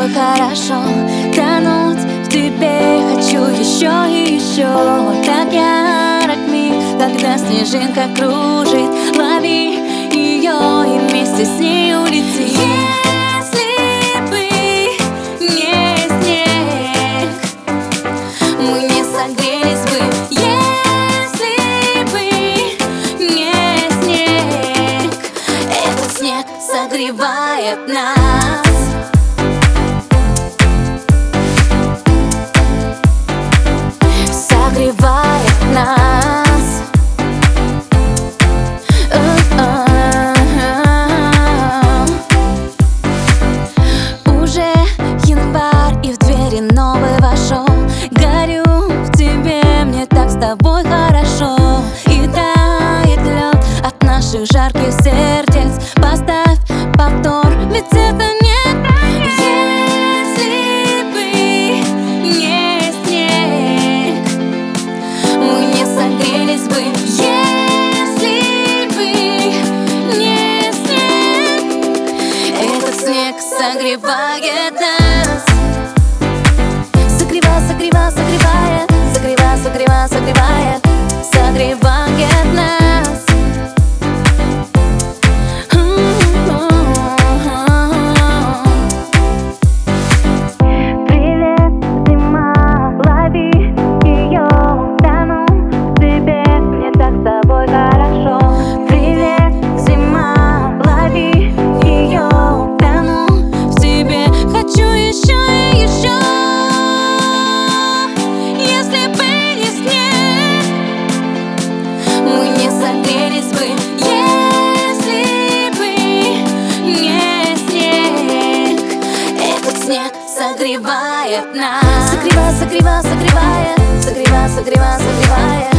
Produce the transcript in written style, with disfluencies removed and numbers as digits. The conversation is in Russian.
тобой хорошо. Тонуть в тебе хочу еще и еще. Так ярок миг, когда снежинка кружит. Лови ее и вместе с ней улети. Если бы не снег, мы не согрелись бы. Если бы не снег, этот снег согревает нас. Согревает нас. Уже январь, и в двери новый вошел. Горю в тебе, мне так с тобой хорошо. И тает лед от наших жарких сердец. Поставь повтор, ведь это нет. Если бы не снег, мы не согрелись бы. Если бы не снег, этот снег согревает нас. Согревает, согревает, согревает, согревает, согревает, согревает, согревает нас. Привет, зима, лови ее, тону в тебе, мне так с тобой хорошо. Привет, зима, лови ее, тону в тебе, хочу еще и еще. Если бы не снег, мы не согрелись бы. Если бы не снег, этот снег согревает нас. Согревает, согревает, согревает, согревает, согревает, согревает.